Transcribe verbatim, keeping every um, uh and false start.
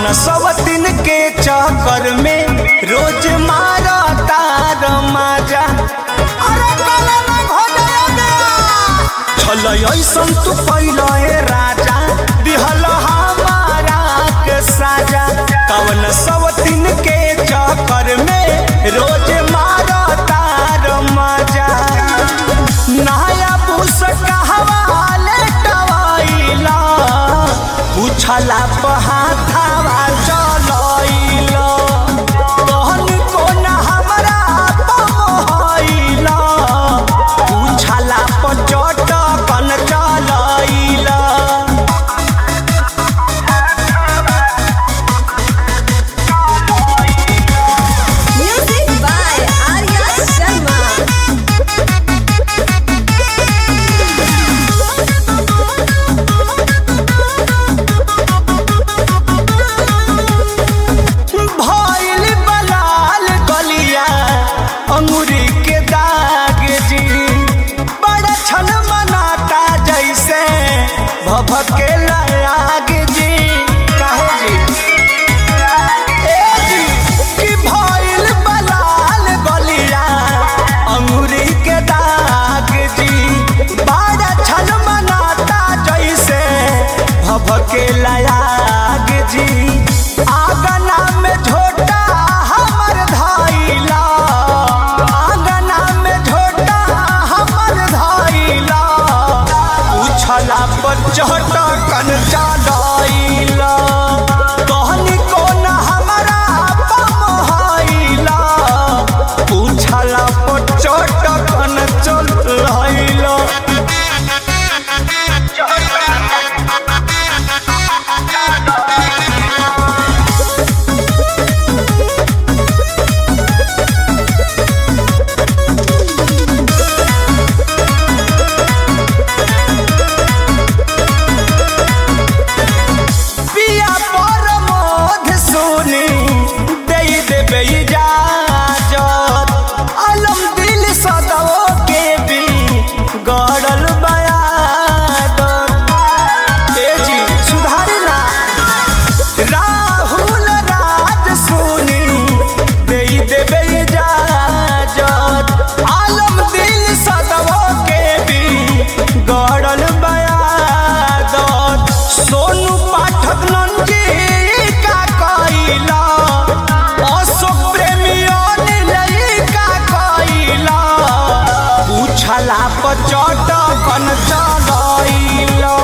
सवतिन के चक्कर में रोज मारा तार माजा। अरे छल ऐसन तू पहले राजा दिहल हमारा के साजा। कवन सवतिन के चक्कर में रोज मारा तार माजा। नया बुस कहवा लेटवाइला पूछला पहाथावा चलइला। कहन कोन हमरा पमहइला पूछला पचटकन चलइला। Music by Arya Sharma. भइल बलाल गलिया अंगूरी के दाग जी। बड़ा छन मनाता जैसे भभके आग जी। काहे जी ए जी कि भइल बलाल गलिया अंगूरी के दाग जी। बड़ा छन मनाता जैसे भभके आग जी। आंगना में झोटा हमर धइला आंगना में झोटा हमर धइला पूछला पर चटकन चलइला। कहनी कोन हमरा पमहइला पूछला पर चटकन चलइला। पिया पर मोध सोनी दे देबे इजाजत। अलम दिल सदाओ के भी गड़ल बयादत। ए जी सुधारी ना राहुल राज सोनी दे देबे इजाजत। आलम दिल सदाओ के भी गड़ल बयादत। सोनू पाठक नंजी का कइला अशोक प्रेमियों नीलई का कइला पूछला पचटकन चलइला।